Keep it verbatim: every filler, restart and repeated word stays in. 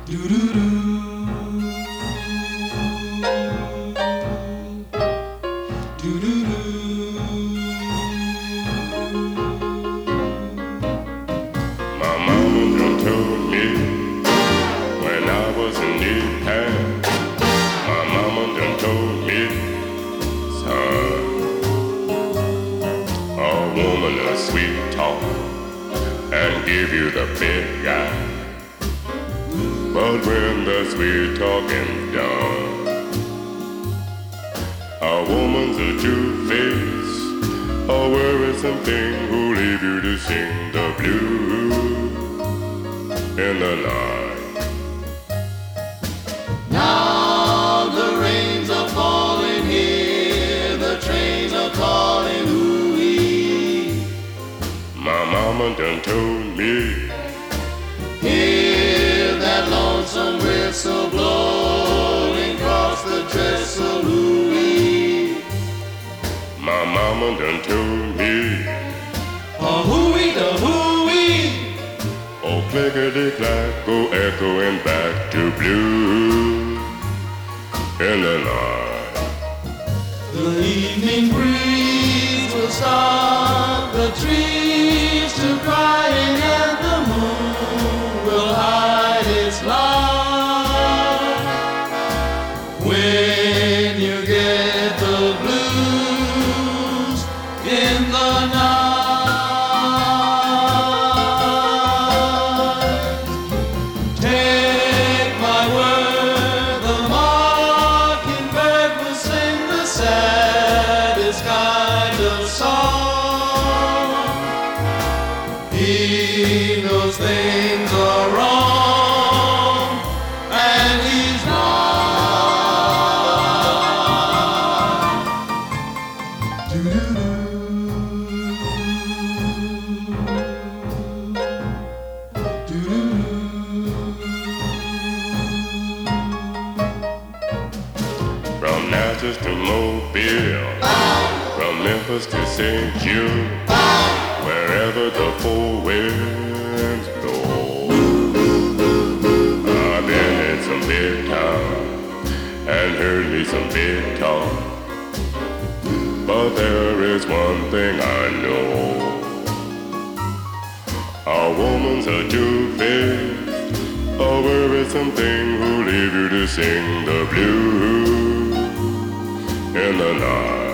My mama done told me when I was in Japan. My mama done told me, son, a woman a sweet talk and give you the big guy. But when the sweet talking's done, a woman's a two-face, a worrisome thing who leave you to sing the blues in the night. Now the rains are falling here, the trains are calling, ooh-wee. My mama done told me, hear that lonesome whistle blowing across the trestle, ooh-wee. my mama done told me, Oh, hoo-wee, the hoo-wee. oh clickety-clack, go echoing back to blue in the night. The evening breeze will start the trees to crying, and the moon will hide its light. When you get the blues in the night, take my word, the mockingbird will sing the saddest kind of song. He knows things are wrong, and he's not. Do-do-do. Do-do-do. From Natchez to Mobile, from Memphis to Saint Jude, wherever the four winds blow. I've been in some big town and heard me some big talk, but there is one thing I know. A woman's a two-faced, a worrisome thing who leave you to sing the blues in the night.